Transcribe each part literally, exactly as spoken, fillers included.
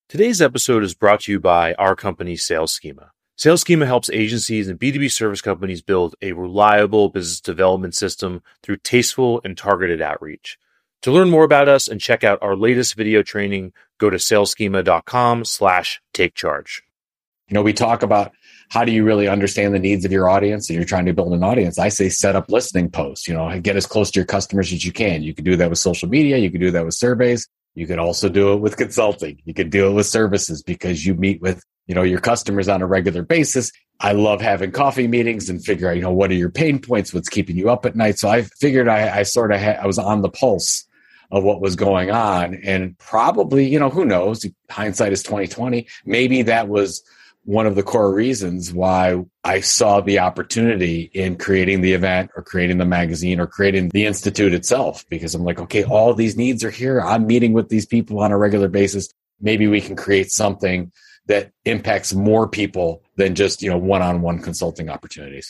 Today's episode is brought to you by our company, Sales Schema. Sales Schema helps agencies and B two B service companies build a reliable business development system through tasteful and targeted outreach. To learn more about us and check out our latest video training, go to saleschema.com slash take charge. You know, we talk about how do you really understand the needs of your audience, and you're trying to build an audience. I say set up listening posts, you know, get as close to your customers as you can. You can do that with social media. You can do that with surveys. You could also do it with consulting. You could do it with services because you meet with, you know, your customers on a regular basis. I love having coffee meetings and figure out, you know, what are your pain points? What's keeping you up at night? So I figured I, I sort of had, I was on the pulse of what was going on, and probably, you know, who knows? Hindsight is twenty twenty. Maybe that was one of the core reasons why I saw the opportunity in creating the event or creating the magazine or creating the institute itself, because I'm like, okay, all these needs are here. I'm meeting with these people on a regular basis. Maybe we can create something that impacts more people than just, you know, one-on-one consulting opportunities.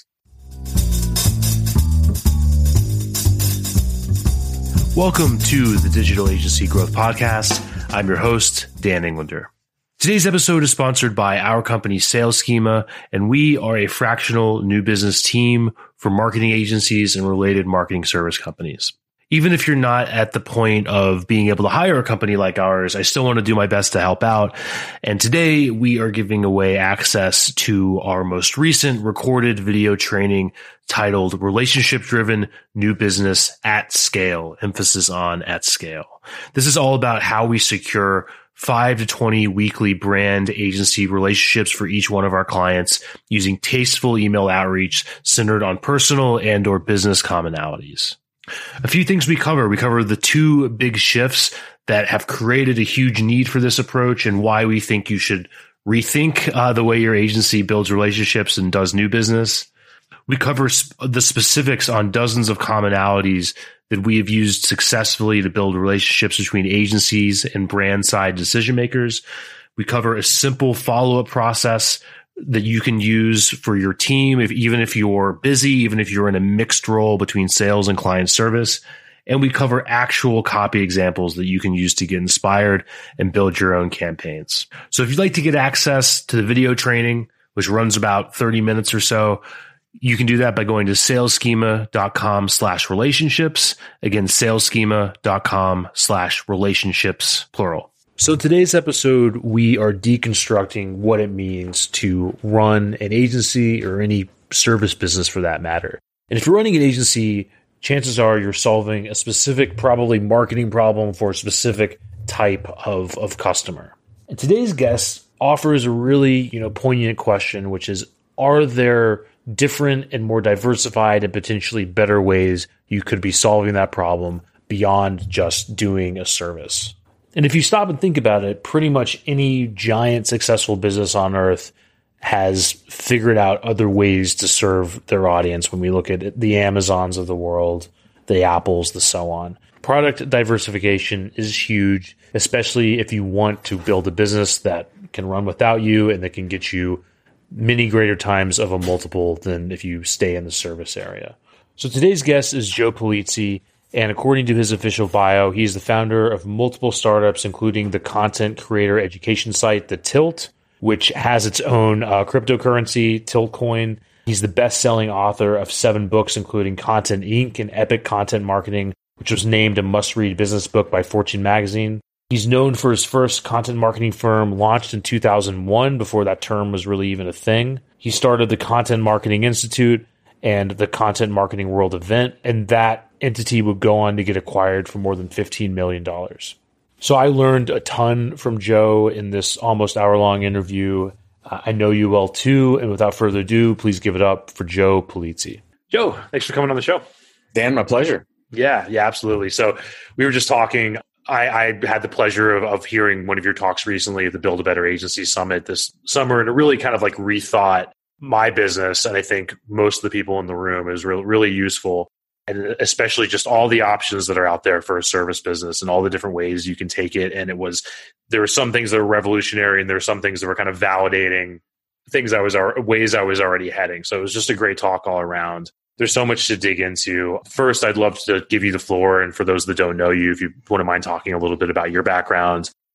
Welcome to the Digital Agency Growth Podcast. I'm your host, Dan Englander. Today's episode is sponsored by our company, Sales Schema, and we are a fractional new business team for marketing agencies and related marketing service companies. Even if you're not at the point of being able to hire a company like ours, I still want to do my best to help out. And today we are giving away access to our most recent recorded video training titled Relationship Driven New Business at Scale, emphasis on at scale. This is all about how we secure five to twenty weekly brand agency relationships for each one of our clients using tasteful email outreach centered on personal and or business commonalities. A few things we cover. We cover the two big shifts that have created a huge need for this approach and why we think you should rethink uh, the way your agency builds relationships and does new business. We cover sp- the specifics on dozens of commonalities that we have used successfully to build relationships between agencies and brand side decision makers. We cover a simple follow-up process that you can use for your team, if, even if you're busy, even if you're in a mixed role between sales and client service. And we cover actual copy examples that you can use to get inspired and build your own campaigns. So if you'd like to get access to the video training, which runs about thirty minutes or so, you can do that by going to saleschema.com slash relationships. Again, saleschema.com slash relationships, plural. So today's episode, we are deconstructing what it means to run an agency or any service business for that matter. And if you're running an agency, chances are you're solving a specific, probably marketing problem for a specific type of, of customer. And today's guest offers a really, you know, poignant question, which is, are there different and more diversified and potentially better ways you could be solving that problem beyond just doing a service? And if you stop and think about it, pretty much any giant successful business on earth has figured out other ways to serve their audience. When we look at the Amazons of the world, the Apples, the so on. Product diversification is huge, especially if you want to build a business that can run without you and that can get you many greater times of a multiple than if you stay in the service area. So today's guest is Joe Pulizzi, and according to his official bio, he's the founder of multiple startups, including the content creator education site, The Tilt, which has its own uh, cryptocurrency, Tiltcoin. He's the best-selling author of seven books, including Content Incorporated and Epic Content Marketing, which was named a must-read business book by Fortune magazine. He's known for his first content marketing firm, launched in two thousand one, before that term was really even a thing. He started the Content Marketing Institute and the Content Marketing World event, and that entity would go on to get acquired for more than fifteen million dollars. So I learned a ton from Joe in this almost hour-long interview. Uh, I know you well too, and without further ado, please give it up for Joe Pulizzi. Joe, thanks for coming on the show. Dan, my pleasure. Yeah, yeah, absolutely. So we were just talking. I, I had the pleasure of, of hearing one of your talks recently at the Build a Better Agency Summit this summer, and it really kind of like rethought my business. And I think most of the people in the room is really, really useful. And especially just all the options that are out there for a service business and all the different ways you can take it. And it was, there were some things that were revolutionary and there were some things that were kind of validating things I was, ways I was already heading. So it was just a great talk all around. There's so much to dig into. First, I'd love to give you the floor. And for those that don't know you, if you wouldn't mind talking a little bit about your background,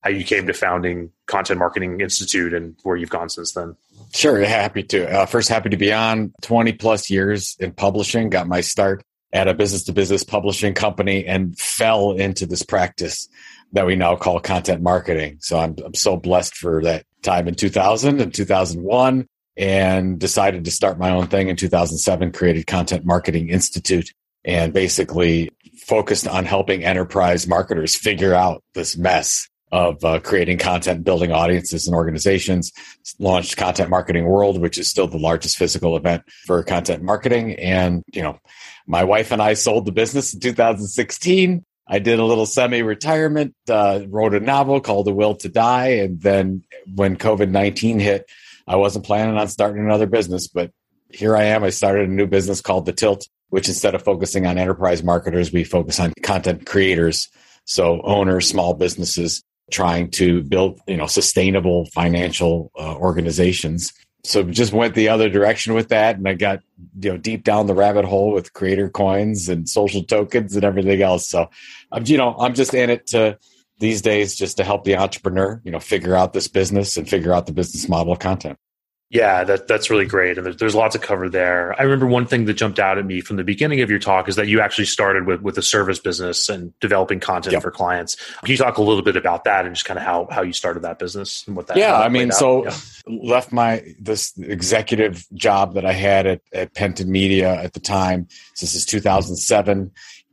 how you came to founding Content Marketing Institute and where you've gone since then. Sure. Happy to. Uh, first, happy to be on. twenty plus years in publishing. Got my start at a business to business publishing company and fell into this practice that we now call content marketing. So I'm, I'm so blessed for that time in two thousand and two thousand one, and decided to start my own thing in two thousand seven, created Content Marketing Institute, and basically focused on helping enterprise marketers figure out this mess of uh, creating content, building audiences and organizations. Launched Content Marketing World, which is still the largest physical event for content marketing. And, you know, my wife and I sold the business in two thousand sixteen. I did a little semi-retirement, uh, wrote a novel called The Will to Die. And then when COVID nineteen hit, I wasn't planning on starting another business, but here I am. I started a new business called The Tilt, which instead of focusing on enterprise marketers, we focus on content creators. So owners, small businesses trying to build, you know, sustainable financial uh, organizations. So just went the other direction with that. And I got, you know, deep down the rabbit hole with creator coins and social tokens and everything else. So I'm, you know, I'm just in it to these days just to help the entrepreneur, you know, figure out this business and figure out the business model of content. Yeah, that that's really great. And there's, there's a lot to cover there. I remember one thing that jumped out at me from the beginning of your talk is that you actually started with, with a service business and developing content yep. for clients. Can you talk a little bit about that and just kind of how, how you started that business and what that Yeah, that I mean, out? so yeah. left my this executive job that I had at, at Penton Media at the time. So this is two thousand seven.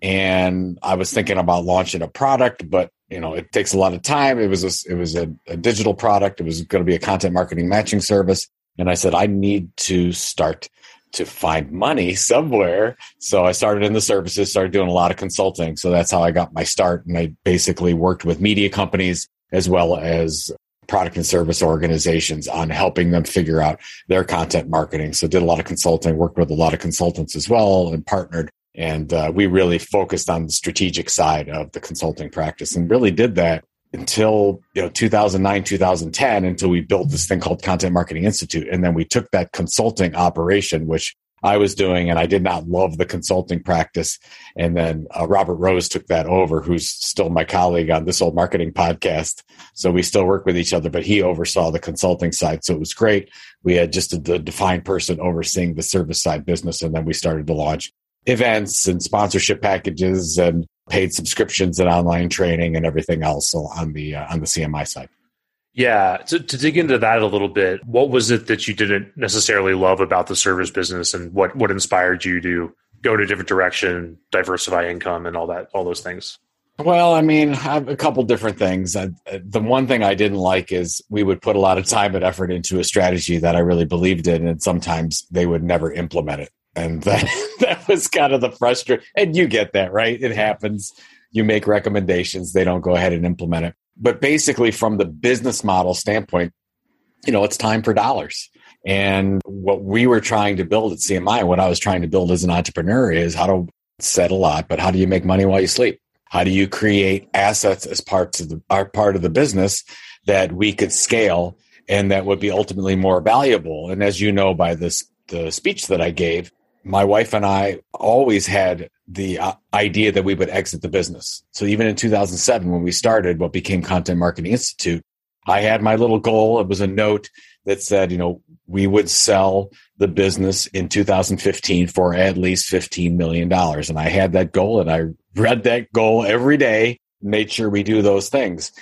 And I was thinking about launching a product, but you know, it takes a lot of time. It was a, it was a, a digital product. It was going to be a content marketing matching service. And I said, I need to start to find money somewhere. So I started in the services, started doing a lot of consulting. So that's how I got my start. And I basically worked with media companies as well as product and service organizations on helping them figure out their content marketing. So did a lot of consulting, worked with a lot of consultants as well and partnered. And uh, we really focused on the strategic side of the consulting practice and really did that until, you know, two thousand nine, two thousand ten, until we built this thing called Content Marketing Institute. And then we took that consulting operation, which I was doing, and I did not love the consulting practice. And then uh, Robert Rose took that over, who's still my colleague on This Old Marketing podcast. So we still work with each other, but he oversaw the consulting side. So it was great. We had just a, a defined person overseeing the service side business. And then we started to launch events and sponsorship packages and paid subscriptions and online training and everything else on the uh, on the C M I side. Yeah. To, to dig into that a little bit, what was it that you didn't necessarily love about the service business, and what, what inspired you to go in a different direction, diversify income and all that, all those things? Well, I mean, I have a couple different things. I, the one thing I didn't like is we would put a lot of time and effort into a strategy that I really believed in, and sometimes they would never implement it. And that, that was kind of the frustration. And you get that, right? It happens. You make recommendations. They don't go ahead and implement it. But basically, from the business model standpoint, you know, it's time for dollars. And what we were trying to build at C M I, what I was trying to build as an entrepreneur is how to set a lot, but how do you make money while you sleep? How do you create assets as parts of the, our part of the business that we could scale and that would be ultimately more valuable? And as you know, by this, the speech that I gave, my wife and I always had the uh, idea that we would exit the business. So even in two thousand seven, when we started what became Content Marketing Institute, I had my little goal. It was a note that said, you know, we would sell the business in two thousand fifteen for at least fifteen million dollars. And I had that goal, and I read that goal every day, made sure we do those things.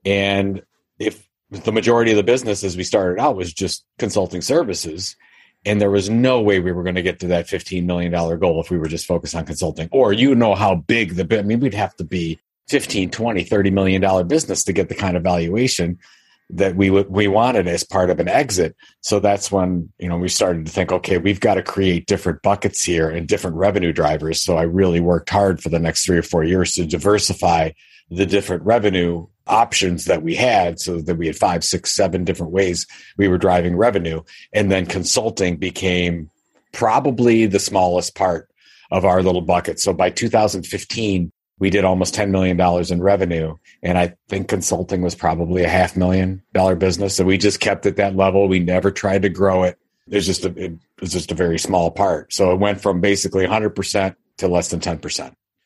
And if the majority of the business as we started out was just consulting services, and there was no way we were going to get to that fifteen million dollars goal if we were just focused on consulting. Or you know how big the, I mean, we'd have to be fifteen, twenty, thirty million dollars business to get the kind of valuation that we would, we wanted as part of an exit. So that's when, you know, we started to think, okay, we've got to create different buckets here and different revenue drivers. So I really worked hard for the next three or four years to diversify the different revenue options that we had, so that we had five, six, seven different ways we were driving revenue. And then consulting became probably the smallest part of our little bucket. So by two thousand fifteen, we did almost ten million dollars in revenue. And I think consulting was probably a half million dollar business. So we just kept at that level. We never tried to grow it. It's just a, it was just a very small part. So it went from basically one hundred percent to less than ten percent.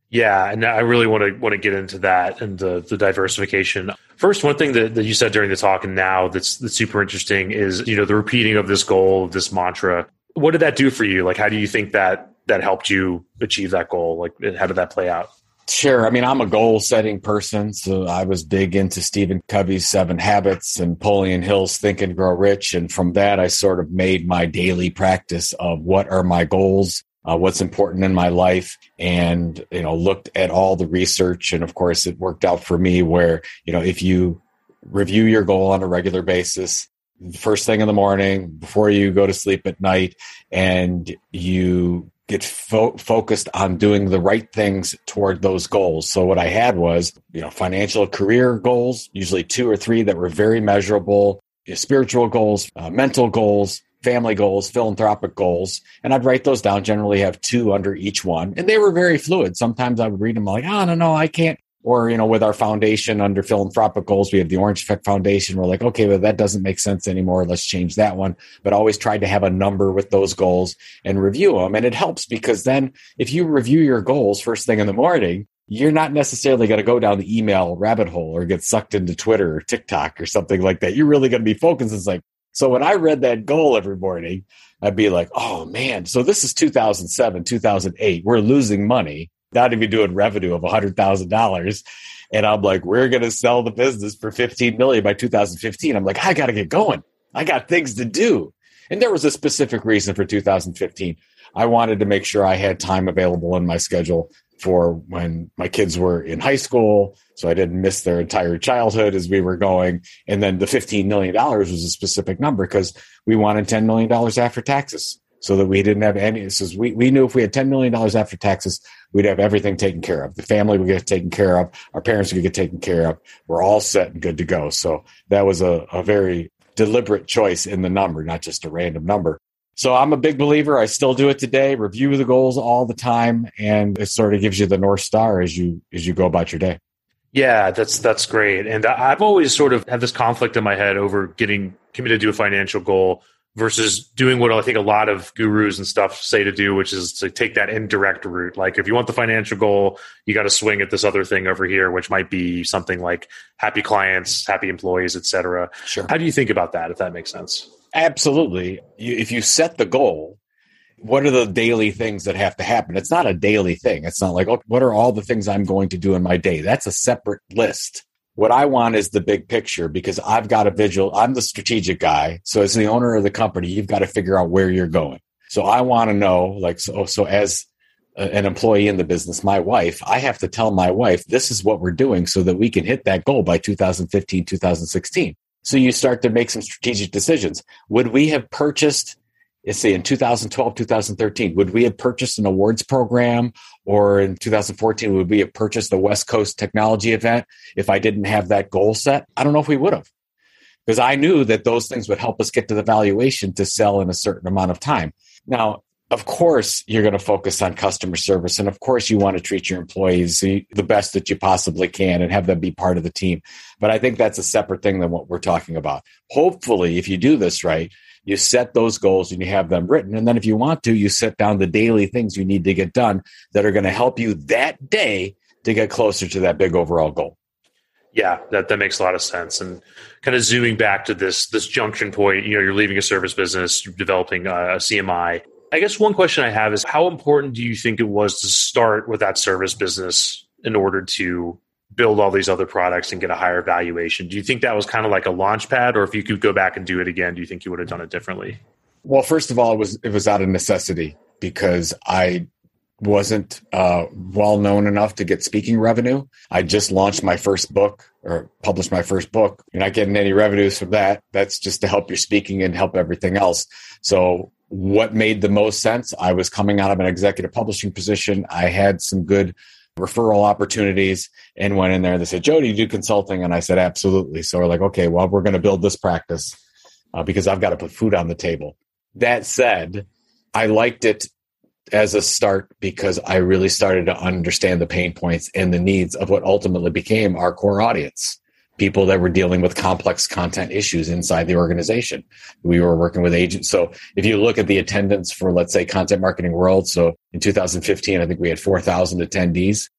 Yeah, and I really want to want to get into that and the the diversification. First, one thing that, that you said during the talk and now that's that's super interesting is, you know, the repeating of this goal, this mantra. What did that do for you? Like, how do you think that that helped you achieve that goal? Like, how did that play out? Sure. I mean, I'm a goal setting person. So I was big into Stephen Covey's Seven Habits and Napoleon Hill's Think and Grow Rich. And from that, I sort of made my daily practice of what are my goals, uh, what's important in my life, and, you know, looked at all the research. And of course, it worked out for me where, you know, if you review your goal on a regular basis, first thing in the morning, before you go to sleep at night, and you get fo- focused on doing the right things toward those goals. So what I had was, you know, financial career goals, usually two or three that were very measurable, you know, spiritual goals, uh, mental goals, family goals, philanthropic goals. And I'd write those down, generally have two under each one. And they were very fluid. Sometimes I would read them like, oh, no, no, I can't. Or, you know, with our foundation under philanthropic goals, we have the Orange Effect Foundation. We're like, okay, well, that doesn't make sense anymore. Let's change that one. But always tried to have a number with those goals and review them. And it helps because then if you review your goals first thing in the morning, you're not necessarily going to go down the email rabbit hole or get sucked into Twitter or TikTok or something like that. You're really going to be focused. It's like, so when I read that goal every morning, I'd be like, oh, man, so this is two thousand seven, two thousand eight. We're losing money. Not even doing revenue of one hundred thousand dollars. And I'm like, we're going to sell the business for fifteen million dollars by two thousand fifteen. I'm like, I got to get going. I got things to do. And there was a specific reason for two thousand fifteen. I wanted to make sure I had time available in my schedule for when my kids were in high school, so I didn't miss their entire childhood as we were going. And then the fifteen million dollars was a specific number because we wanted ten million dollars after taxes. So that we didn't have any, so we, we knew if we had ten million dollars after taxes, we'd have everything taken care of. The family would get taken care of. Our parents would get taken care of. We're all set and good to go. So that was a, a very deliberate choice in the number, not just a random number. So I'm a big believer. I still do it today, review the goals all the time. And it sort of gives you the North Star as you, as you go about your day. Yeah, that's, that's great. And I've always sort of had this conflict in my head over getting committed to a financial goal versus doing what I think a lot of gurus and stuff say to do, which is to take that indirect route. Like if you want the financial goal, you got to swing at this other thing over here, which might be something like happy clients, happy employees, et cetera. Sure. How do you think about that, if that makes sense? Absolutely. You, if you set the goal, what are the daily things that have to happen? It's not a daily thing. It's not like, oh, what are all the things I'm going to do in my day? That's a separate list. What I want is the big picture because I've got a visual. I'm the strategic guy. So as the owner of the company, you've got to figure out where you're going. So I want to know, like, so, so as a, an employee in the business, my wife, I have to tell my wife, this is what we're doing so that we can hit that goal by two thousand fifteen, two thousand sixteen. So you start to make some strategic decisions. Would we have purchased, let's say in two thousand twelve, two thousand thirteen, would we have purchased an awards program? Or in two thousand fourteen, would we have purchased the West Coast technology event if I didn't have that goal set? I don't know if we would have. Because I knew that those things would help us get to the valuation to sell in a certain amount of time. Now, of course, you're going to focus on customer service. And of course, you want to treat your employees the best that you possibly can and have them be part of the team. But I think that's a separate thing than what we're talking about. Hopefully, if you do this right, you set those goals and you have them written. And then if you want to, you set down the daily things you need to get done that are going to help you that day to get closer to that big overall goal. Yeah, that, that makes a lot of sense. And kind of zooming back to this, this junction point, you know, you're leaving a service business, you're developing a, a C M I. I guess one question I have is how important do you think it was to start with that service business in order to build all these other products and get a higher valuation? Do you think that was kind of like a launch pad, or if you could go back and do it again, do you think you would have done it differently? Well, first of all, it was it was out of necessity because I wasn't uh, well known enough to get speaking revenue. I just launched my first book or published my first book. You're not getting any revenues from that. That's just to help your speaking and help everything else. So what made the most sense? I was coming out of an executive publishing position. I had some good referral opportunities and went in there. They said, Joe, do you do consulting? And I said, absolutely. So we're like, okay, well, we're going to build this practice uh, because I've got to put food on the table. That said, I liked it as a start because I really started to understand the pain points and the needs of what ultimately became our core audience, people that were dealing with complex content issues inside the organization. We were working with agents. So if you look at the attendance for, let's say, Content Marketing World, so in two thousand fifteen, I think we had four thousand attendees.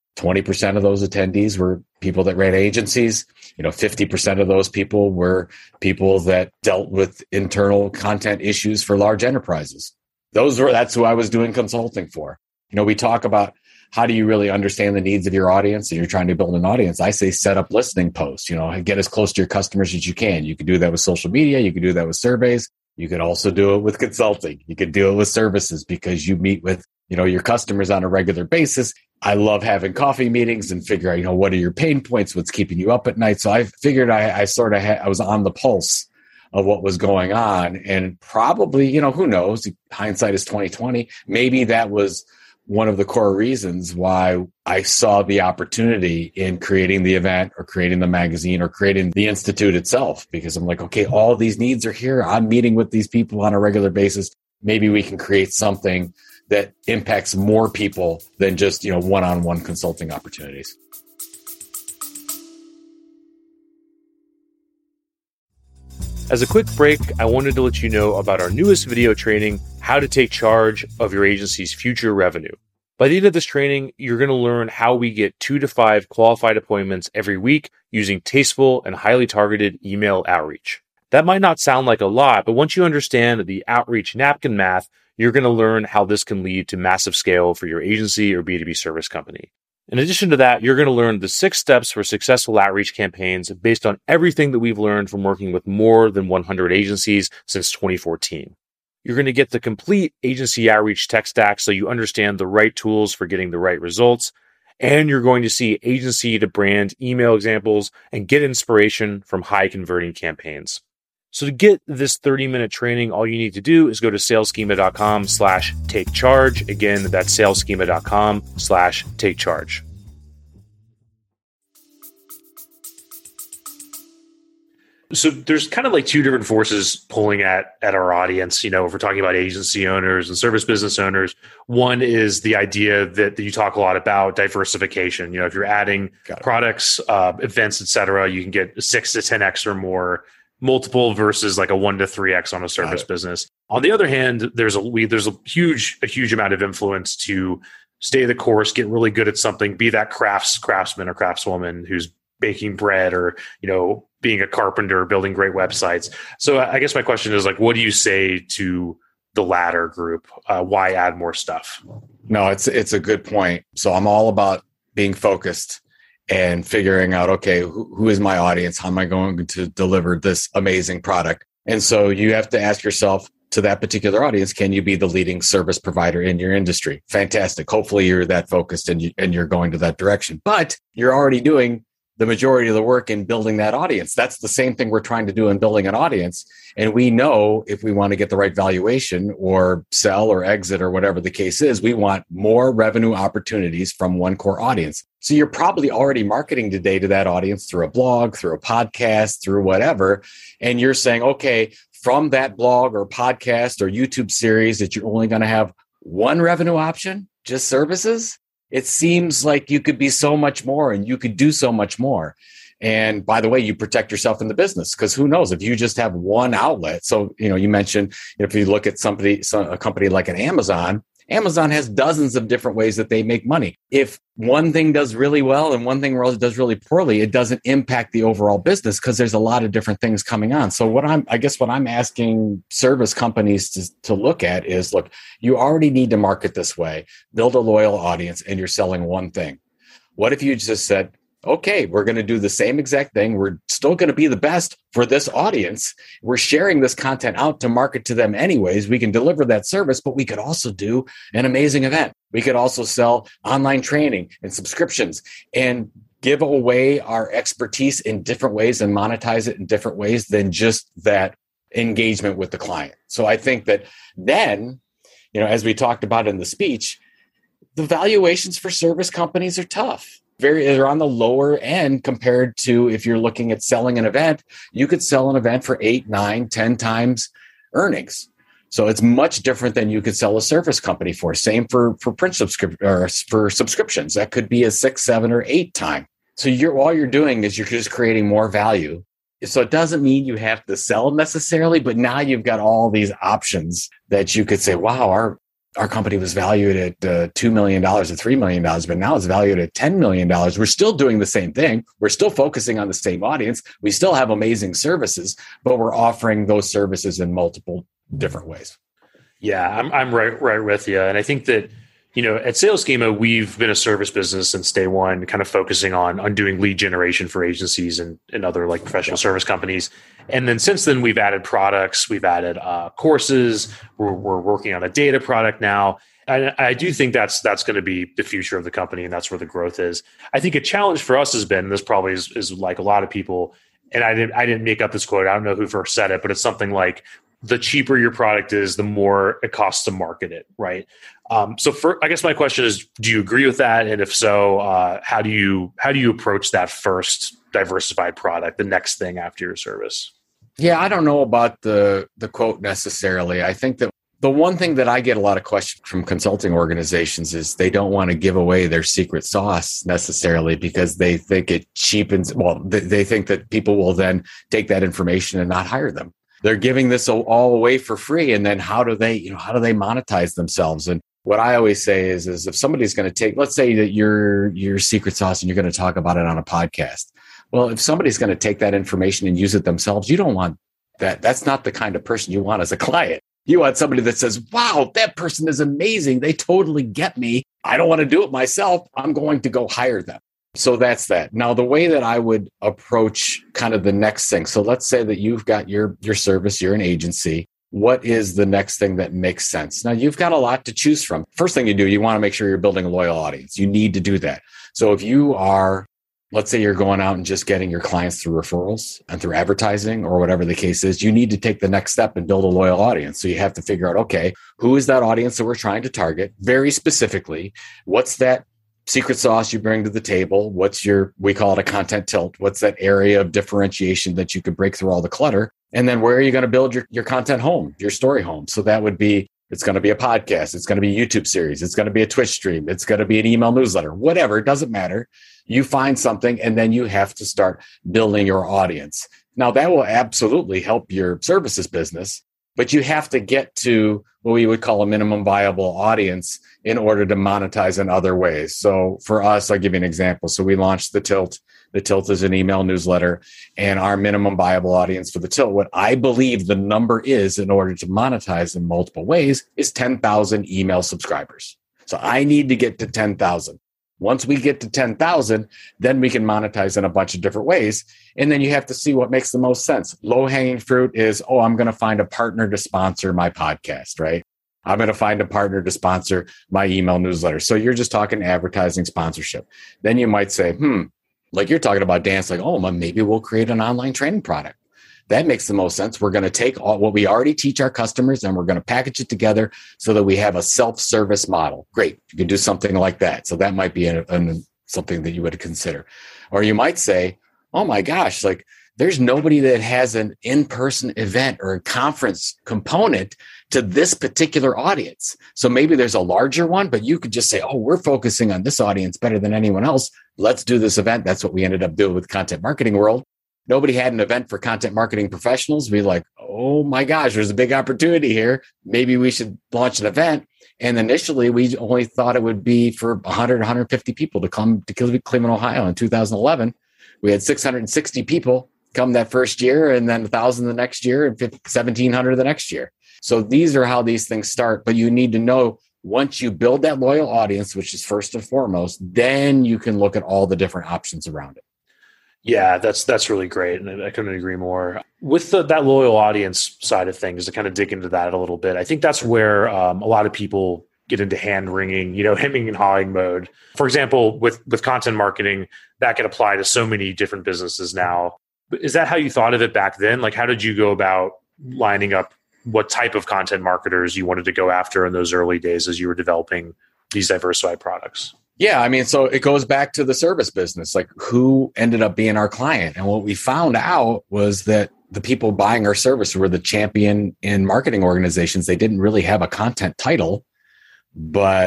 twenty percent of those attendees were people that ran agencies. You know, fifty percent of those people were people that dealt with internal content issues for large enterprises. Those were, that's who I was doing consulting for. You know, we talk about how do you really understand the needs of your audience and you're trying to build an audience. I say set up listening posts, you know, get as close to your customers as you can. You can do that with social media. You can do that with surveys. You could also do it with consulting. You could do it with services because you meet with, you know, your customers on a regular basis. I love having coffee meetings and figure out, you know, what are your pain points? What's keeping you up at night? So I figured I, I sort of had, I was on the pulse of what was going on, and probably, you know, who knows? Hindsight is twenty twenty. Maybe that was one of the core reasons why I saw the opportunity in creating the event or creating the magazine or creating the institute itself, because I'm like, okay, all these needs are here. I'm meeting with these people on a regular basis. Maybe we can create something that impacts more people than just, you know, one-on-one consulting opportunities. As a quick break, I wanted to let you know about our newest video training, How to Take Charge of Your Agency's Future Revenue. By the end of this training, you're going to learn how we get two to five qualified appointments every week using tasteful and highly targeted email outreach. That might not sound like a lot, but once you understand the outreach napkin math, you're going to learn how this can lead to massive scale for your agency or B two B service company. In addition to that, you're going to learn the six steps for successful outreach campaigns based on everything that we've learned from working with more than one hundred agencies since twenty fourteen. You're going to get the complete agency outreach tech stack so you understand the right tools for getting the right results. And you're going to see agency to brand email examples and get inspiration from high converting campaigns. So to get this thirty minute training, all you need to do is go to saleschema.com slash take charge. Again, that's saleschema.com slash take charge. So there's kind of like two different forces pulling at, at our audience. You know, if we're talking about agency owners and service business owners, one is the idea that, that you talk a lot about diversification. You know, if you're adding products, uh, events, et cetera, you can get six to ten X or more multiple versus like a one to three X on a service business. On the other hand, there's a we, there's a huge a huge amount of influence to stay the course, get really good at something, be that crafts craftsman or craftswoman who's baking bread or, you know, being a carpenter, building great websites. So I guess my question is like, what do you say to the latter group? Uh, why add more stuff? No, it's it's a good point. So I'm all about being focused and figuring out, okay, who, who is my audience? How am I going to deliver this amazing product? And so you have to ask yourself, to that particular audience, can you be the leading service provider in your industry? Fantastic. Hopefully you're that focused and, you, and you're going to that direction. But you're already doing the majority of the work in building that audience. That's the same thing we're trying to do in building an audience. And we know if we want to get the right valuation or sell or exit or whatever the case is, we want more revenue opportunities from one core audience. So you're probably already marketing today to that audience through a blog, through a podcast, through whatever. And you're saying, okay, from that blog or podcast or YouTube series that you're only going to have one revenue option, just services. It seems like you could be so much more and you could do so much more. And by the way, you protect yourself in the business because who knows if you just have one outlet. So, you know, you mentioned if you look at somebody, a company like an Amazon, Amazon has dozens of different ways that they make money. If one thing does really well and one thing does really poorly, it doesn't impact the overall business because there's a lot of different things coming on. So what I'm, I guess what I'm asking service companies to, to look at is, look, you already need to market this way, build a loyal audience, and you're selling one thing. What if you just said, okay, we're going to do the same exact thing. We're still going to be the best for this audience. We're sharing this content out to market to them anyways. We can deliver that service, but we could also do an amazing event. We could also sell online training and subscriptions and give away our expertise in different ways and monetize it in different ways than just that engagement with the client. So I think that then, you know, as we talked about in the speech, the valuations for service companies are tough. Very, they're on the lower end compared to if you're looking at selling an event. You could sell an event for eight, nine, ten times earnings. So it's much different than you could sell a service company for. Same for for print subscription or for subscriptions. That could be a six, seven, or eight time. So you're all you're doing is you're just creating more value. So it doesn't mean you have to sell necessarily, but now you've got all these options that you could say, wow, our our company was valued at uh, two million dollars or three million dollars, but now it's valued at ten million dollars. We're still doing the same thing. We're still focusing on the same audience. We still have amazing services, but we're offering those services in multiple different ways. Yeah, I'm I'm right right with you. And I think that, you know, at Sales Schema, we've been a service business since day one, kind of focusing on on doing lead generation for agencies and, and other like professional yeah. service companies. And then since then, we've added products, we've added uh, courses. We're, we're working on a data product now. I, I do think that's that's going to be the future of the company, and that's where the growth is. I think a challenge for us has been, and this probably is, is like a lot of people, and I didn't I didn't make up this quote. I don't know who first said it, but it's something like, the cheaper your product is, the more it costs to market it, right? Um, so, for, I guess my question is, do you agree with that? And if so, uh, how do you how do you approach that first diversified product, the next thing after your service? Yeah, I don't know about the the quote necessarily. I think that the one thing that I get a lot of questions from consulting organizations is they don't want to give away their secret sauce necessarily because they think it cheapens. Well, they, they think that people will then take that information and not hire them. They're giving this all away for free. And then how do they, you know, how do they monetize themselves? And what I always say is, is if somebody's going to take, let's say that your, your secret sauce and you're going to talk about it on a podcast. Well, if somebody's going to take that information and use it themselves, you don't want that. That's not the kind of person you want as a client. You want somebody that says, wow, that person is amazing. They totally get me. I don't want to do it myself. I'm going to go hire them. So that's that. Now, the way that I would approach kind of the next thing. So let's say that you've got your, your service, you're an agency. What is the next thing that makes sense? Now, you've got a lot to choose from. First thing you do, you want to make sure you're building a loyal audience. You need to do that. So if you are, let's say you're going out and just getting your clients through referrals and through advertising or whatever the case is, you need to take the next step and build a loyal audience. So you have to figure out, okay, who is that audience that we're trying to target very specifically? What's that secret sauce you bring to the table? What's your, we call it a content tilt. What's that area of differentiation that you could break through all the clutter? And then where are you going to build your, your content home, your story home? So that would be, it's going to be a podcast. It's going to be a YouTube series. It's going to be a Twitch stream. It's going to be an email newsletter, whatever. It doesn't matter. You find something and then you have to start building your audience. Now that will absolutely help your services business, but you have to get to what we would call a minimum viable audience in order to monetize in other ways. So for us, I'll give you an example. So we launched the Tilt. The Tilt is an email newsletter, and our minimum viable audience for the Tilt, what I believe the number is in order to monetize in multiple ways, is ten thousand email subscribers. So I need to get to ten thousand. Once we get to ten thousand, then we can monetize in a bunch of different ways. And then you have to see what makes the most sense. Low-hanging fruit is, oh, I'm going to find a partner to sponsor my podcast, right? I'm going to find a partner to sponsor my email newsletter. So you're just talking advertising sponsorship. Then you might say, hmm, like you're talking about dance, like, oh, maybe we'll create an online training product. That makes the most sense. We're going to take all what we already teach our customers and we're going to package it together so that we have a self-service model. Great. You can do something like that. So that might be a, a, something that you would consider. Or you might say, oh my gosh, like there's nobody that has an in-person event or a conference component to this particular audience. So maybe there's a larger one, but you could just say, oh, we're focusing on this audience better than anyone else. Let's do this event. That's what we ended up doing with Content Marketing World. Nobody had an event for content marketing professionals. We're like, oh my gosh, there's a big opportunity here. Maybe we should launch an event. And initially, we only thought it would be for one hundred, one hundred fifty people to come to Cleveland, Ohio in two thousand eleven. We had six hundred sixty people come that first year, and then one thousand the next year, and seventeen hundred the next year. So these are how these things start. But you need to know, once you build that loyal audience, which is first and foremost, then you can look at all the different options around it. Yeah, that's that's really great. And I couldn't agree more. With the, that loyal audience side of things, to kind of dig into that a little bit, I think that's where um, a lot of people get into hand-wringing, you know, hemming and hawing mode. For example, with, with content marketing, that can apply to so many different businesses now. Is that how you thought of it back then? Like, how did you go about lining up what type of content marketers you wanted to go after in those early days as you were developing these diversified products? Yeah, I mean, so it goes back to the service business, like who ended up being our client. And what we found out was that the people buying our service were the champion in marketing organizations. They didn't really have a content title, but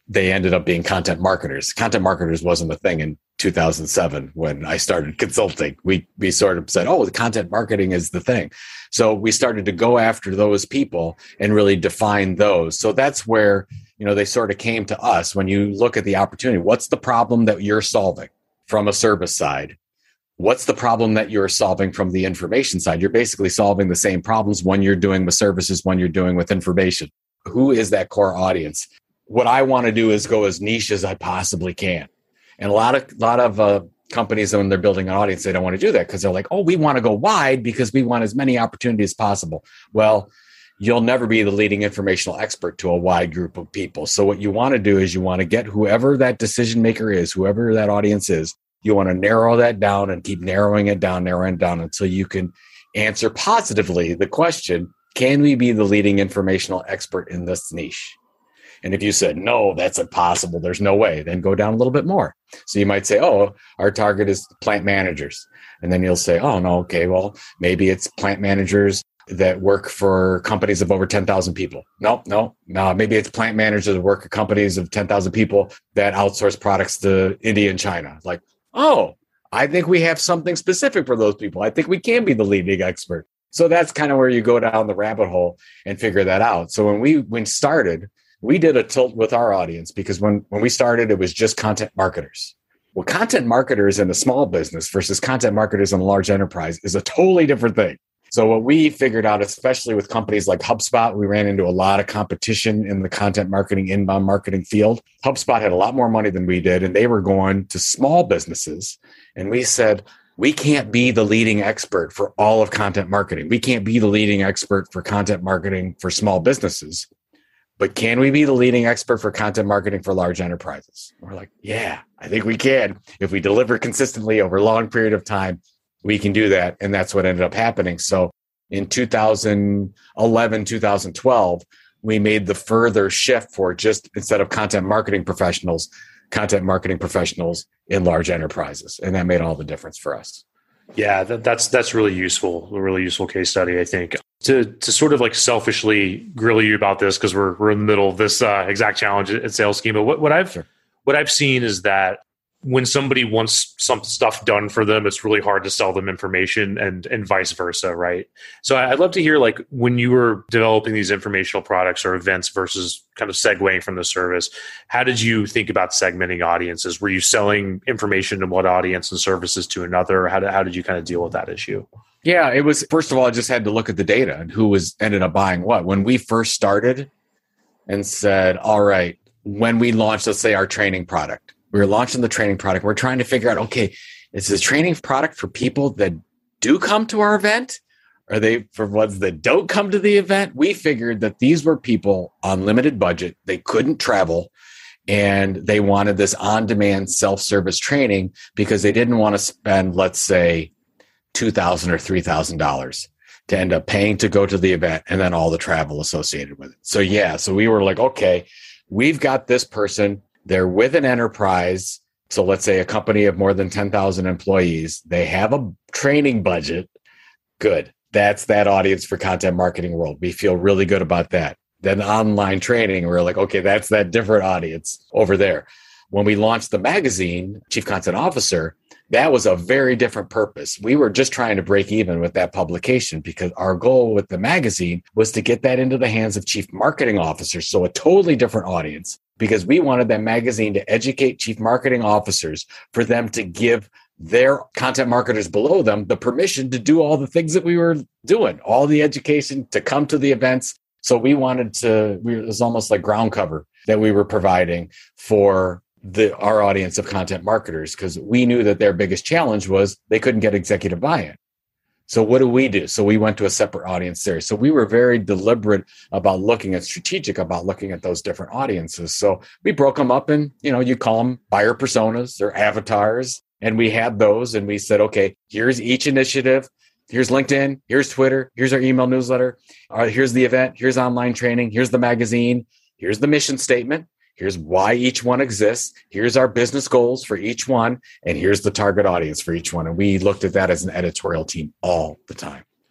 they ended up being content marketers. Content marketers wasn't a thing in two thousand seven when I started consulting. We we sort of said, oh, the content marketing is the thing. So we started to go after those people and really define those. So that's where, you know, they sort of came to us. When you look at the opportunity, what's the problem that you're solving from a service side? What's the problem that you're solving from the information side? You're basically solving the same problems when you're doing with services, when you're doing with information. Who is that core audience? What I want to do is go as niche as I possibly can. And a lot of, lot of uh, companies, when they're building an audience, they don't want to do that because they're like, oh, we want to go wide because we want as many opportunities as possible. Well, you'll never be the leading informational expert to a wide group of people. So what you want to do is you want to get whoever that decision maker is, whoever that audience is, you want to narrow that down and keep narrowing it down, narrowing it down until you can answer positively the question, can we be the leading informational expert in this niche? And if you said, no, that's impossible, there's no way, then go down a little bit more. So you might say, oh, our target is plant managers. And then you'll say, oh, no, okay, well, maybe it's plant managers that work for companies of over ten thousand people. No, no, no. Maybe it's plant managers that work at companies of ten thousand people that outsource products to India and China. Like, oh, I think we have something specific for those people. I think we can be the leading expert. So that's kind of where you go down the rabbit hole and figure that out. So when we when started, we did a tilt with our audience because when, when we started, it was just content marketers. Well, content marketers in a small business versus content marketers in a large enterprise is a totally different thing. So what we figured out, especially with companies like HubSpot, we ran into a lot of competition in the content marketing, inbound marketing field. HubSpot had a lot more money than we did, and they were going to small businesses. And we said, we can't be the leading expert for all of content marketing. We can't be the leading expert for content marketing for small businesses. But can we be the leading expert for content marketing for large enterprises? We're like, yeah, I think we can. If we deliver consistently over a long period of time, we can do that. And that's what ended up happening. So in two thousand eleven, two thousand twelve, we made the further shift for just instead of content marketing professionals, content marketing professionals in large enterprises. And that made all the difference for us. Yeah, that, that's that's really useful, a really useful case study, I think. To to sort of like selfishly grill you about this, because we're we're in the middle of this uh, exact challenge at Sales Schema. What what I've sure. what I've seen is that when somebody wants some stuff done for them, it's really hard to sell them information, and and vice versa, right? So I'd love to hear, like, when you were developing these informational products or events versus kind of segueing from the service, how did you think about segmenting audiences? Were you selling information to one audience and services to another? How did, how did you kind of deal with that issue? Yeah, it was, first of all, I just had to look at the data and who was ended up buying what. When we first started and said, all right, when we launched, let's say, our training product, we were launching the training product. We're trying to figure out, okay, is this training product for people that do come to our event? Are they for ones that don't come to the event? We figured that these were people on limited budget. They couldn't travel, and they wanted this on-demand self-service training because they didn't want to spend, let's say, two thousand dollars or three thousand dollars to end up paying to go to the event and then all the travel associated with it. So yeah, so we were like, okay, we've got this person. They're with an enterprise. So let's say a company of more than ten thousand employees. They have a training budget. Good. That's that audience for Content Marketing World. We feel really good about that. Then online training, we're like, okay, that's that different audience over there. When we launched the magazine, Chief Content Officer, that was a very different purpose. We were just trying to break even with that publication because our goal with the magazine was to get that into the hands of chief marketing officers. So a totally different audience, because we wanted that magazine to educate chief marketing officers for them to give their content marketers below them the permission to do all the things that we were doing, all the education to come to the events. So we wanted to, we, it was almost like ground cover that we were providing for the our audience of content marketers, because we knew that their biggest challenge was they couldn't get executive buy-in. So what do we do? So we went to a separate audience there. So we were very deliberate about looking at strategic about looking at those different audiences. So we broke them up and, you know, you call them buyer personas or avatars. And we had those and we said, okay, here's each initiative. Here's LinkedIn. Here's Twitter. Here's our email newsletter. All right, here's the event. Here's online training. Here's the magazine. Here's the mission statement. Here's why each one exists. Here's our business goals for each one. And here's the target audience for each one. And we looked at that as an editorial team all the time.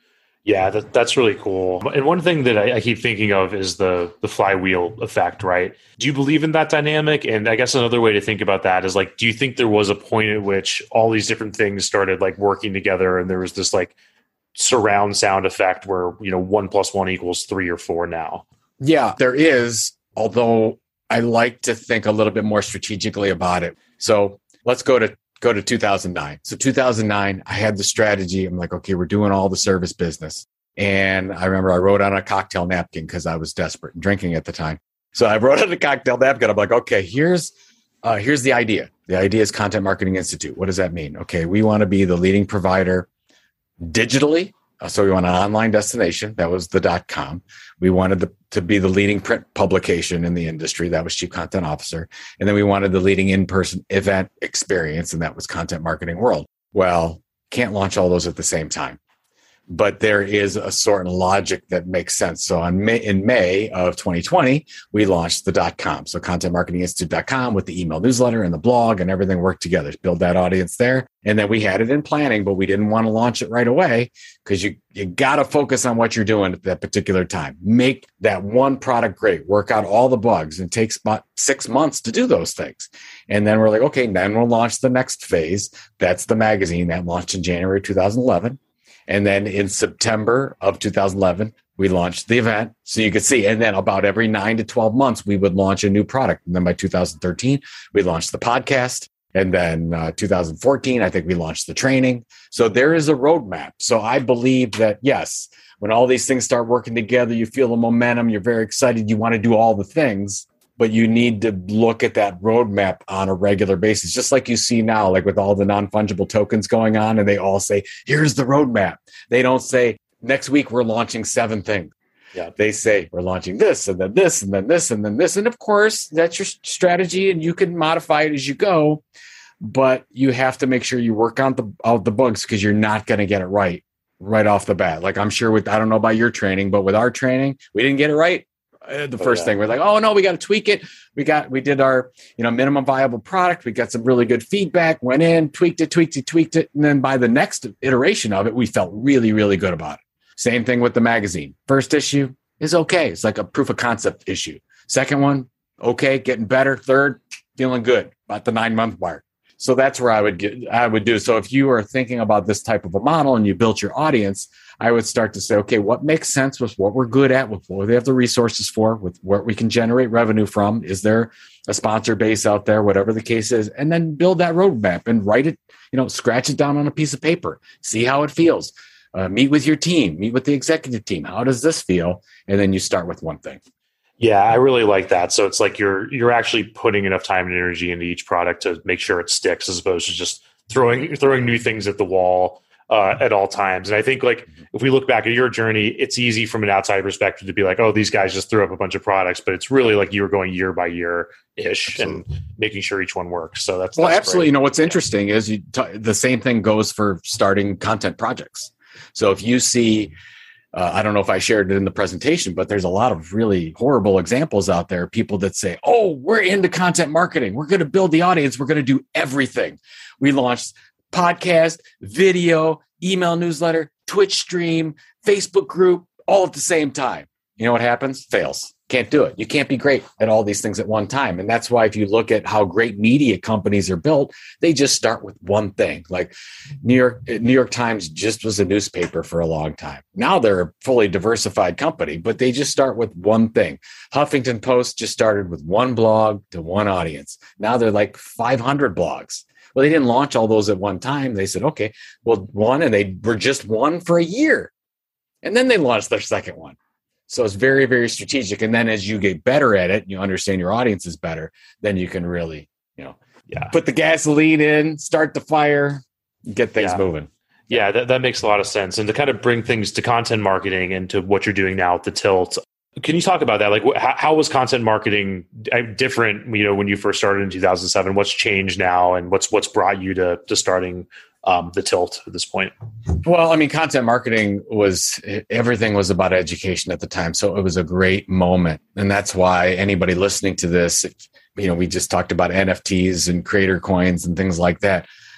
Yeah, that, that's really cool. And one thing that I, I keep thinking of is the the flywheel effect, right? Do you believe in that dynamic? And I guess another way to think about that is like, do you think there was a point at which all these different things started like working together and there was this like surround sound effect where, you know, one plus one equals three or four now? Yeah, there is, although I like to think a little bit more strategically about it. So let's go to go to two thousand nine. So two thousand nine, I had the strategy. I'm like, okay, we're doing all the service business. And I remember I wrote on a cocktail napkin because I was desperate and drinking at the time. So I wrote on a cocktail napkin. I'm like, okay, here's uh, here's the idea. The idea is Content Marketing Institute. What does that mean? Okay, we want to be the leading provider digitally. Uh, so we want an online destination. That was the dot com. We wanted the, to be the leading print publication in the industry. That was Chief Content Officer. And then we wanted the leading in-person event experience. And that was Content Marketing World. Well, can't launch all those at the same time. But there is a certain logic that makes sense. So on May, in May of twenty twenty, we launched the .com. So content marketing institute dot com with the email newsletter and the blog and everything worked together to build that audience there. And then we had it in planning, but we didn't want to launch it right away because you, you got to focus on what you're doing at that particular time. Make that one product great, work out all the bugs, and it takes about six months to do those things. And then we're like, okay, then we'll launch the next phase. That's the magazine that launched in January two thousand eleven. And then in September of two thousand eleven, we launched the event. So you could see, and then about every nine to twelve months, we would launch a new product. And then by two thousand thirteen, we launched the podcast. And then uh, two thousand fourteen, I think we launched the training. So there is a roadmap. So I believe that, yes, when all these things start working together, you feel the momentum, you're very excited, you want to do all the things. But you need to look at that roadmap on a regular basis, just like you see now, like with all the non-fungible tokens going on, and they all say, here's the roadmap. They don't say, next week we're launching seven things. Yeah. They say, we're launching this, and then this, and then this, and then this. And of course, that's your strategy, and you can modify it as you go. But you have to make sure you work on the, out the bugs because you're not going to get it right, right off the bat. Like I'm sure with, I don't know about your training, but with our training, we didn't get it right. The first oh, yeah. thing we're like, oh no, we got to tweak it. We got, we did our, you know, minimum viable product. We got some really good feedback, went in, tweaked it, tweaked it, tweaked it. And then by the next iteration of it, we felt really, really good about it. Same thing with the magazine. First issue is okay. It's like a proof of concept issue. Second one, okay, getting better. Third, feeling good about the nine month mark. So that's where I would get, I would do. So if you are thinking about this type of a model and you built your audience, I would start to say, okay, what makes sense with what we're good at, with what we have the resources for, with what we can generate revenue from? Is there a sponsor base out there, whatever the case is? And then build that roadmap and write it, you know, scratch it down on a piece of paper, see how it feels. Uh, meet with your team, meet with the executive team. How does this feel? And then you start with one thing. Yeah, I really like that. So it's like you're you're actually putting enough time and energy into each product to make sure it sticks, as opposed to just throwing throwing new things at the wall uh, at all times. And I think like if we look back at your journey, it's easy from an outside perspective to be like, oh, these guys just threw up a bunch of products, but it's really like you were going year by year ish and making sure each one works. So that's well, that's absolutely. Great. You know, what's interesting is you t- the same thing goes for starting content projects. So if you see. Uh, I don't know if I shared it in the presentation, but there's a lot of really horrible examples out there. People that say, oh, we're into content marketing. We're going to build the audience. We're going to do everything. We launched podcast, video, email newsletter, Twitch stream, Facebook group, all at the same time. You know what happens? Fails. Can't do it. You can't be great at all these things at one time. And that's why if you look at how great media companies are built, they just start with one thing. Like New York, New York Times just was a newspaper for a long time. Now they're a fully diversified company, but they just start with one thing. Huffington Post just started with one blog to one audience. Now they're like five hundred blogs. Well, they didn't launch all those at one time. They said, okay, well, one, and they were just one for a year. And then they launched their second one. So it's very, very strategic. And then as you get better at it, you understand your audience is better, then you can really, you know, yeah, put the gasoline in, start the fire, get things yeah. moving. Yeah, that, that makes a lot of sense. And to kind of bring things to content marketing and to what you're doing now at the Tilt, can you talk about that? Like, how, how was content marketing different, you know, when you first started in two thousand seven? What's changed now, and what's what's brought you to to starting um, the Tilt at this point? Well, I mean, content marketing was, everything was about education at the time. So it was a great moment. And that's why anybody listening to this, you know, we just talked about N F Ts and creator coins and things like that.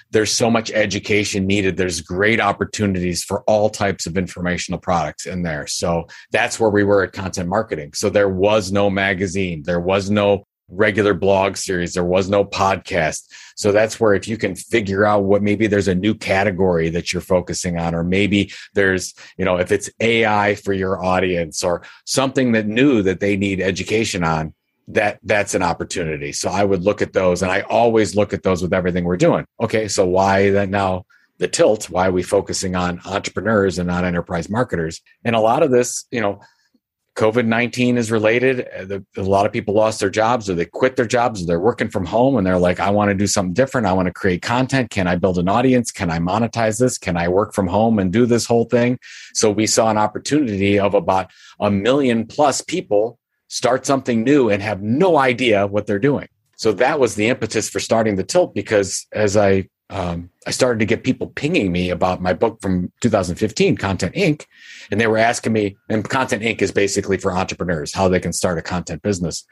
there's so much education needed. There's great opportunities for all types of informational products in there. So that's where we were at Content Marketing. So there was no magazine. There was no regular blog series. There was no podcast. So that's where if you can figure out what, maybe there's a new category that you're focusing on, or maybe there's, you know, if it's A I for your audience or something that new that they need education on, that that's an opportunity. So I would look at those, and I always look at those with everything we're doing. Okay, so why then now the tilt? Why are we focusing on entrepreneurs and not enterprise marketers? And a lot of this, you know, COVID nineteen is related. A lot of people lost their jobs, or they quit their jobs, or they're working from home, and they're like, I want to do something different. I want to create content. Can I build an audience? Can I monetize this? Can I work from home and do this whole thing? So we saw an opportunity of about a million plus people start something new and have no idea what they're doing. So that was the impetus for starting the Tilt, because as I um, I started to get people pinging me about my book from two thousand fifteen, Content Incorporated, and they were asking me, and Content Incorporated is basically for entrepreneurs, how they can start a content business.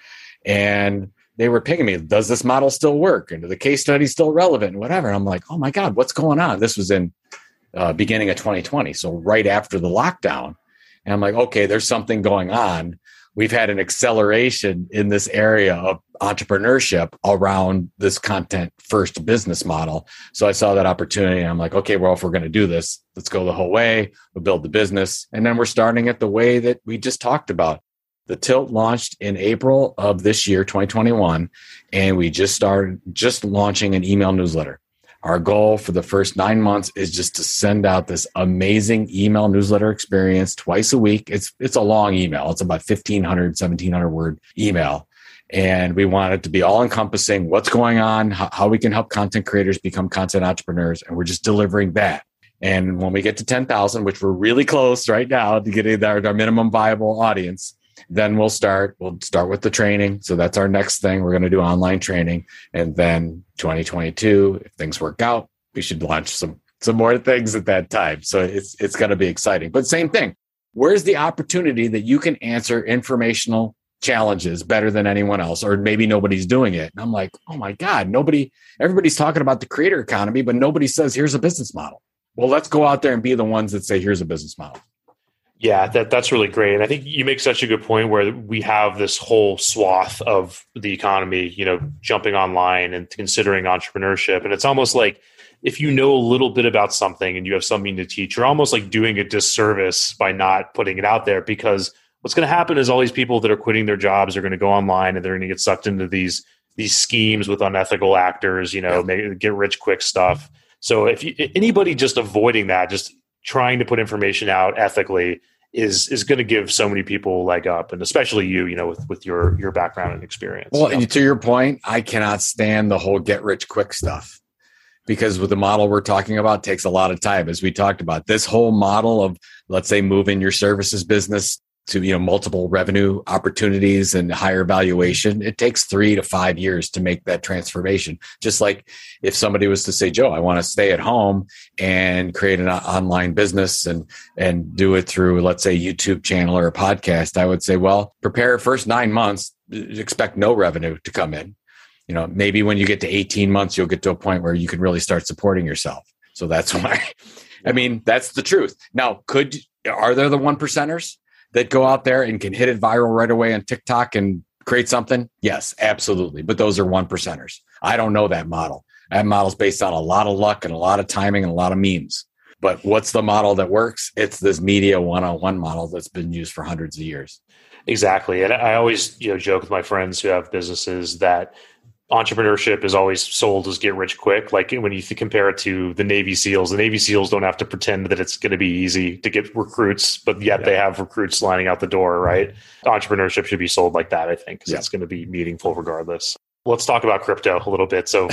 And they were pinging me, does this model still work? And are the case studies still relevant and whatever? And I'm like, oh my God, what's going on? This was in uh, beginning of twenty twenty. So right after the lockdown. And I'm like, okay, there's something going on. We've had an acceleration in this area of entrepreneurship around this content first business model. So I saw that opportunity, and I'm like, okay, well, if we're going to do this, let's go the whole way. We'll build the business. And then we're starting it the way that we just talked about. The Tilt launched in April of this year, twenty twenty-one, and we just started just launching an email newsletter. Our goal for the first nine months is just to send out this amazing email newsletter experience twice a week. It's it's a long email. It's about fifteen hundred, seventeen hundred word email. And we want it to be all encompassing, what's going on, how, how we can help content creators become content entrepreneurs. And we're just delivering that. And when we get to ten thousand, which we're really close right now to getting our, our minimum viable audience, then we'll start, we'll start with the training. So that's our next thing. We're going to do online training. And then twenty twenty-two, if things work out, we should launch some, some more things at that time. So it's, it's going to be exciting, but same thing. Where's the opportunity that you can answer informational challenges better than anyone else, or maybe nobody's doing it? And I'm like, oh my God, nobody, everybody's talking about the creator economy, but nobody says, here's a business model. Well, let's go out there and be the ones that say, here's a business model. Yeah, that that's really great. And I think you make such a good point where we have this whole swath of the economy, you know, jumping online and considering entrepreneurship. And it's almost like if you know a little bit about something and you have something to teach, you're almost like doing a disservice by not putting it out there, because what's going to happen is all these people that are quitting their jobs are going to go online and they're going to get sucked into these these schemes with unethical actors, you know, make, get rich quick stuff. So if you, anybody just avoiding that, just trying to put information out ethically is is going to give so many people a leg up, and especially you, you know, with, with your your background and experience. Well, you know? To your point, I cannot stand the whole get rich quick stuff, because with the model we're talking about, it takes a lot of time. As we talked about, this whole model of, let's say, moving your services business to, you know, multiple revenue opportunities and higher valuation, it takes three to five years to make that transformation. Just like if somebody was to say, Joe, I want to stay at home and create an online business and, and do it through, let's say, YouTube channel or a podcast, I would say, well, prepare first nine months, expect no revenue to come in. You know, maybe when you get to eighteen months, you'll get to a point where you can really start supporting yourself. So that's why, I mean, that's the truth. Now, could, are there the one percenters that go out there and can hit it viral right away on TikTok and create something? Yes, absolutely. But those are one percenters. I don't know that model. That model's based on a lot of luck and a lot of timing and a lot of memes. But what's the model that works? It's this media one-on-one model that's been used for hundreds of years. Exactly. And I always, you know, joke with my friends who have businesses that entrepreneurship is always sold as get rich quick. Like when you compare it to the Navy SEALs, the Navy SEALs don't have to pretend that it's going to be easy to get recruits, but yet yeah. they have recruits lining out the door, right? Entrepreneurship should be sold like that, I think, because yeah. it's going to be meaningful regardless. Let's talk about crypto a little bit. So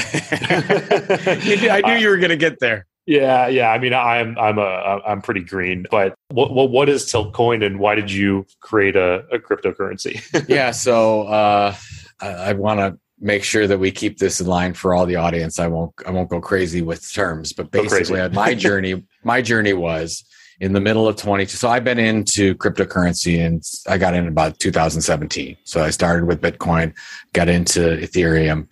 I knew you were going to get there. Yeah, yeah. I mean, I'm I'm a I'm pretty green, but what what, what is Tiltcoin, and why did you create a, a cryptocurrency? yeah, so uh, I, I want to make sure that we keep this in line for all the audience. I won't I won't go crazy with terms, but basically my journey my journey was in the middle of twenty. So I've been into cryptocurrency, and I got in about two thousand seventeen. So I started with Bitcoin, got into Ethereum,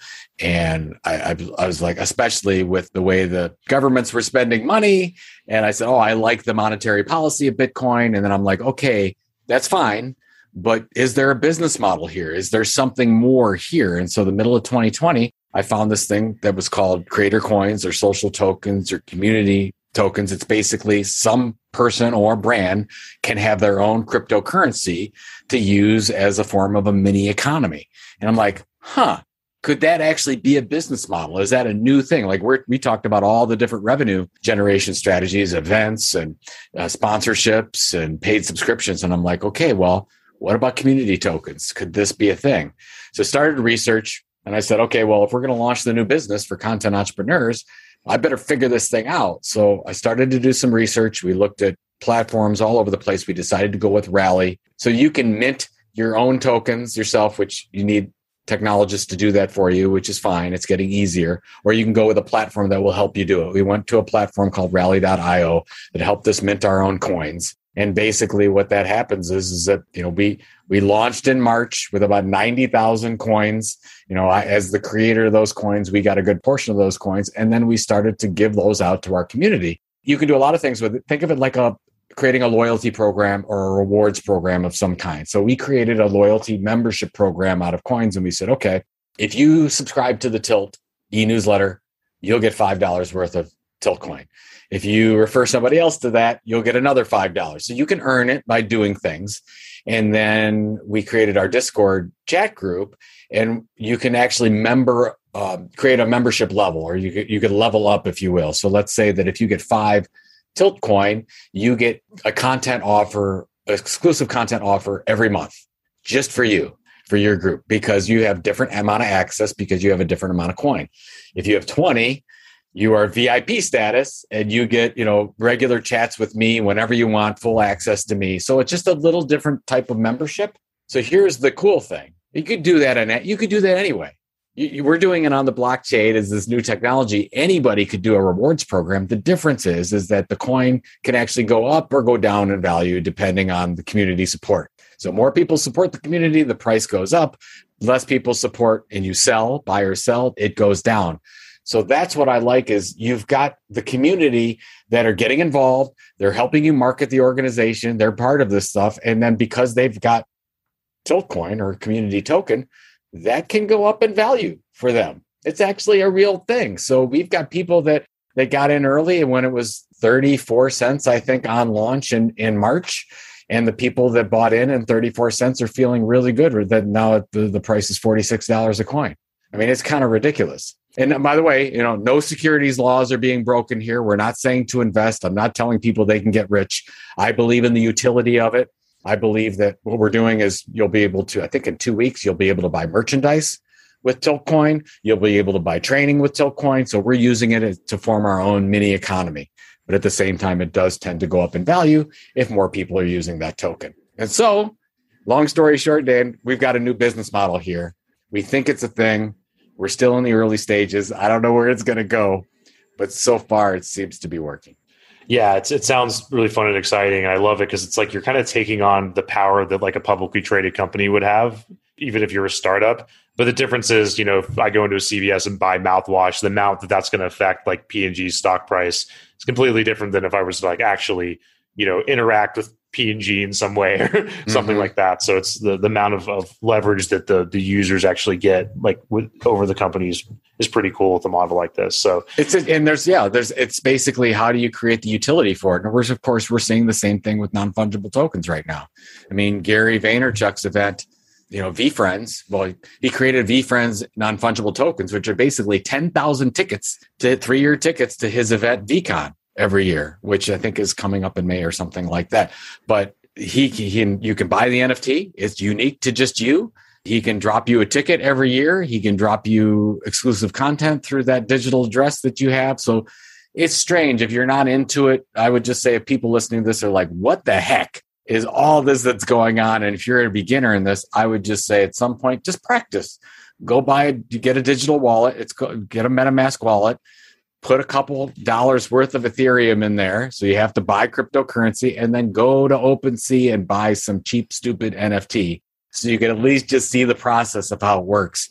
And I, I, I was like, especially with the way the governments were spending money. And I said, oh, I like the monetary policy of Bitcoin. And then I'm like, okay, that's fine. But is there a business model here? Is there something more here? And so the middle of twenty twenty, I found this thing that was called creator coins or social tokens or community tokens. It's basically some person or brand can have their own cryptocurrency to use as a form of a mini economy. And I'm like, huh, could that actually be a business model? Is that a new thing? Like we're, we talked about all the different revenue generation strategies, events and uh, sponsorships and paid subscriptions. And I'm like, okay, well, what about community tokens? Could this be a thing? So I started research and I said, okay, well, if we're going to launch the new business for content entrepreneurs, I better figure this thing out. So I started to do some research. We looked at platforms all over the place. We decided to go with Rally. So you can mint your own tokens yourself, which you need technologists to do that for you, which is fine. It's getting easier. Or you can go with a platform that will help you do it. We went to a platform called rally dot io that helped us mint our own coins. And basically what that happens is, is that, you know, we, we launched in March with about ninety thousand coins. You know, I, as the creator of those coins, we got a good portion of those coins. And then we started to give those out to our community. You can do a lot of things with it. Think of it like a creating a loyalty program or a rewards program of some kind. So we created a loyalty membership program out of coins. And we said, okay, if you subscribe to the Tilt e-newsletter, you'll get five dollars worth of Tilt coin. If you refer somebody else to that, you'll get another five dollars. So you can earn it by doing things. And then we created our Discord chat group, and you can actually member, uh, create a membership level, or you could, you could level up, if you will. So let's say that if you get five Tilt coin, you get a content offer, exclusive content offer every month, just for you, for your group, because you have different amount of access because you have a different amount of coin. If you have twenty, you are V I P status and you get, you know, regular chats with me whenever you want, full access to me. So it's just a little different type of membership. So here's the cool thing. You could do that, and you could do that anyway. You, you, we're doing it on the blockchain as this new technology. Anybody could do a rewards program. The difference is, is that the coin can actually go up or go down in value depending on the community support. So more people support the community, the price goes up. Less people support and you sell, buy or sell, it goes down. So that's what I like is you've got the community that are getting involved. They're helping you market the organization. They're part of this stuff. And then because they've got Tiltcoin or community token, that can go up in value for them. It's actually a real thing. So we've got people that, that got in early, and when it was thirty-four cents, I think, on launch in, in March. And the people that bought in and thirty-four cents are feeling really good that now the, the price is forty-six dollars a coin. I mean, it's kind of ridiculous. And by the way, you know, no securities laws are being broken here. We're not saying to invest. I'm not telling people they can get rich. I believe in the utility of it. I believe that what we're doing is you'll be able to, I think in two weeks, you'll be able to buy merchandise with Tiltcoin. You'll be able to buy training with Tiltcoin. So we're using it to form our own mini economy. But at the same time, it does tend to go up in value if more people are using that token. And so, long story short, Dan, we've got a new business model here. We think it's a thing. We're still in the early stages. I don't know where it's going to go, but so far it seems to be working. Yeah, it's, it sounds really fun and exciting. And I love it because it's like you're kind of taking on the power that like a publicly traded company would have, even if you're a startup. But the difference is, you know, if I go into a C V S and buy mouthwash, the amount that that's going to affect like P and G's stock price is completely different than if I was to like actually, you know, interact with P and G in some way or something mm-hmm. like that. So it's the, the amount of, of leverage that the, the users actually get like with, over the companies is pretty cool with a model like this. So it's, a, and there's, yeah, there's, it's basically how do you create the utility for it? And we're, of course, we're seeing the same thing with non-fungible tokens right now. I mean, Gary Vaynerchuk's event, you know, VeeFriends, well, he created VeeFriends non-fungible tokens, which are basically ten thousand tickets to three-year tickets to his event VeeCon every year, which I think is coming up in May or something like that. But he, he can, you can buy the N F T. It's unique to just you. He can drop you a ticket every year. He can drop you exclusive content through that digital address that you have. So it's strange. If you're not into it, I would just say if people listening to this are like, what the heck is all this that's going on? And if you're a beginner in this, I would just say at some point, just practice. Go buy, a, get a digital wallet. It's get a MetaMask wallet. Put a couple dollars worth of Ethereum in there. So you have to buy cryptocurrency, and then go to OpenSea and buy some cheap, stupid N F T. So you can at least just see the process of how it works.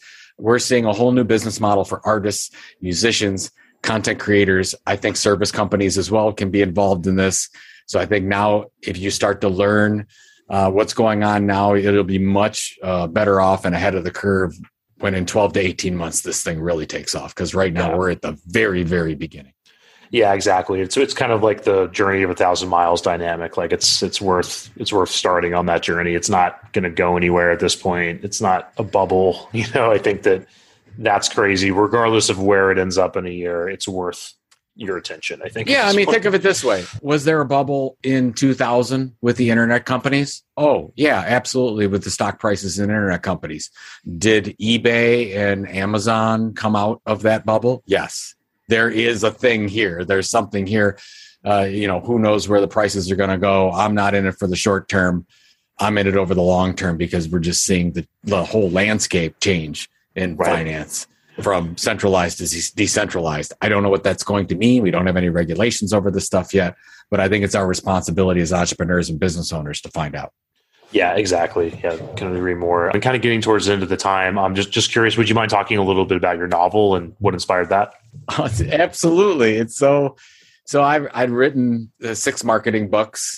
we're seeing a whole new business model for artists, musicians, content creators. I think service companies as well can be involved in this. So I think now if you start to learn uh, what's going on now, it'll be much uh, better off and ahead of the curve when in twelve to eighteen months, this thing really takes off. Because right now yeah. we're at the very, very beginning. Yeah, exactly. It's it's kind of like the journey of a thousand miles dynamic. Like it's it's worth it's worth starting on that journey. It's not going to go anywhere at this point. It's not a bubble. You know, I think that that's crazy. Regardless of where it ends up in a year, it's worth your attention, I think. Yeah, I mean, think of it this way. Was there a bubble in two thousand with the internet companies? Oh, yeah, absolutely, with the stock prices in internet companies. Did eBay and Amazon come out of that bubble? Yes. There is a thing here. There's something here. Uh, you know, who knows where the prices are going to go. I'm not in it for the short term. I'm in it over the long term because we're just seeing the, the whole landscape change in right. finance. From centralized to decentralized. I don't know what that's going to mean. We don't have any regulations over this stuff yet, but I think it's our responsibility as entrepreneurs and business owners to find out. Yeah, exactly. Yeah, couldn't agree more. I'm kind of getting towards the end of the time. I'm just, just curious, would you mind talking a little bit about your novel and what inspired that? Absolutely. It's so, so I've, I'd written uh, six marketing books,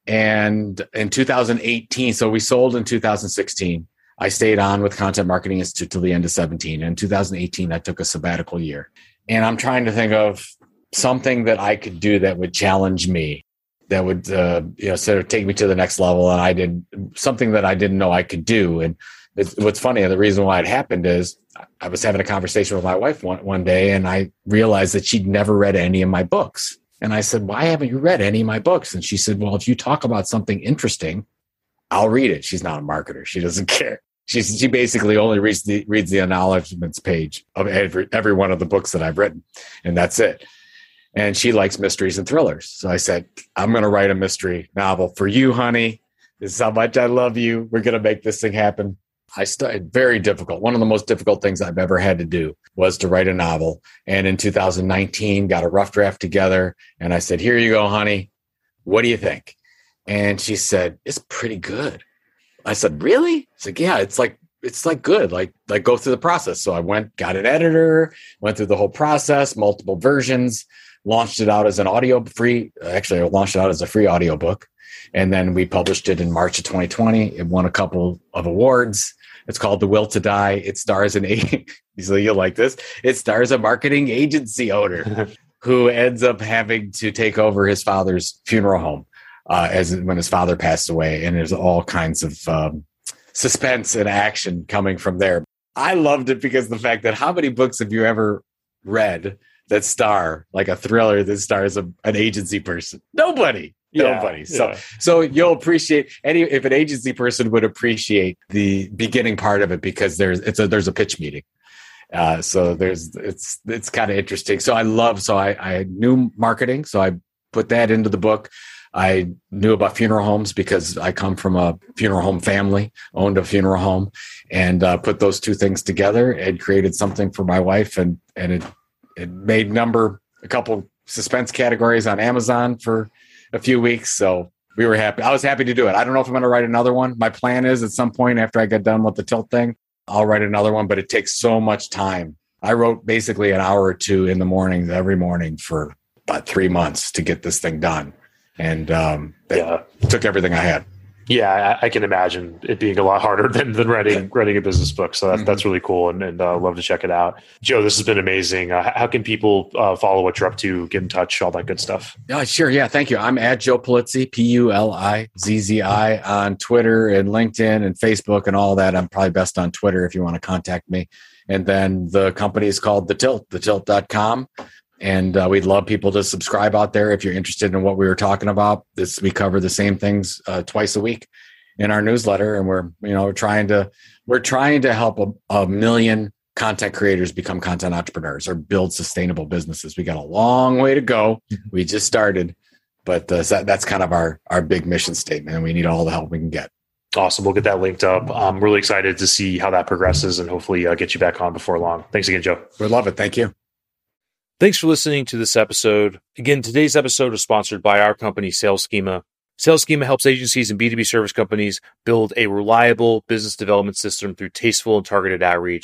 and in two thousand eighteen, so we sold in two thousand sixteen. I stayed on with Content Marketing Institute till the end of seventeen. In two thousand eighteen, I took a sabbatical year. And I'm trying to think of something that I could do that would challenge me, that would uh, you know, sort of take me to the next level. And I did something that I didn't know I could do. And it's, what's funny, the reason why it happened is I was having a conversation with my wife one, one day, and I realized that she'd never read any of my books. And I said, why haven't you read any of my books? And she said, well, if you talk about something interesting, I'll read it. She's not a marketer. She doesn't care. She she basically only reads the reads the acknowledgments page of every every one of the books that I've written, and that's it. And she likes mysteries and thrillers. So I said, I'm going to write a mystery novel for you, honey. This is how much I love you. We're going to make this thing happen. I started very difficult. One of the most difficult things I've ever had to do was to write a novel. And in two thousand nineteen, got a rough draft together. And I said, here you go, honey. What do you think? And she said, it's pretty good. I said, really? It's like, yeah, it's like, it's like good, like, like go through the process. So I went, got an editor, went through the whole process, multiple versions, launched it out as an audio free. Actually, I launched it out as a free audio book. And then we published it in March of twenty twenty. It won a couple of awards. It's called The Will to Die. It stars an, so you'll like this. It stars a marketing agency owner who ends up having to take over his father's funeral home. Uh, as when his father passed away, and there's all kinds of um, suspense and action coming from there. I loved it because the fact that how many books have you ever read that star like a thriller that stars a, an agency person? Nobody, yeah, nobody. So, yeah. so you'll appreciate any if an agency person would appreciate the beginning part of it because there's it's a there's a pitch meeting. Uh, so there's it's it's kind of interesting. So I love so I I knew marketing, so I put that into the book. I knew about funeral homes because I come from a funeral home family, owned a funeral home, and uh, put those two things together and created something for my wife. And, and it, it made number a couple suspense categories on Amazon for a few weeks. So we were happy. I was happy to do it. I don't know if I'm going to write another one. My plan is at some point after I get done with the Tilt thing, I'll write another one, but it takes so much time. I wrote basically an hour or two in the morning, every morning for about three months to get this thing done. And um, that yeah. took everything I had. Yeah, I, I can imagine it being a lot harder than, than writing writing a business book. So that, mm-hmm. that's really cool, and, and uh, love to check it out. Joe, this has been amazing. Uh, how can people uh, follow what you're up to, get in touch, all that good stuff? Yeah, sure. Yeah, thank you. I'm at Joe Pulizzi, P U L I Z Z I, on Twitter and LinkedIn and Facebook and all that. I'm probably best on Twitter if you want to contact me. And then the company is called The Tilt, the tilt dot com. And uh, we'd love people to subscribe out there if you're interested in what we were talking about. This we cover the same things uh, twice a week in our newsletter, and we're you know we're trying to we're trying to help a, a million content creators become content entrepreneurs or build sustainable businesses. We got a long way to go. We just started, but uh, so that's kind of our our big mission statement, and we need all the help we can get. Awesome. We'll get that linked up. I'm really excited to see how that progresses, and hopefully uh, get you back on before long. Thanks again, Joe. We'd love it. Thank you. Thanks for listening to this episode. Again, today's episode is sponsored by our company, Sales Schema. Sales Schema helps agencies and B two B service companies build a reliable business development system through tasteful and targeted outreach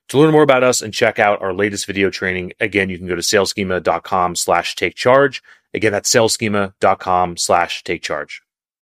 To learn more about us and check out our latest video training, again, you can go to saleschema.com slash take charge. Again, that's saleschema.com slash take charge.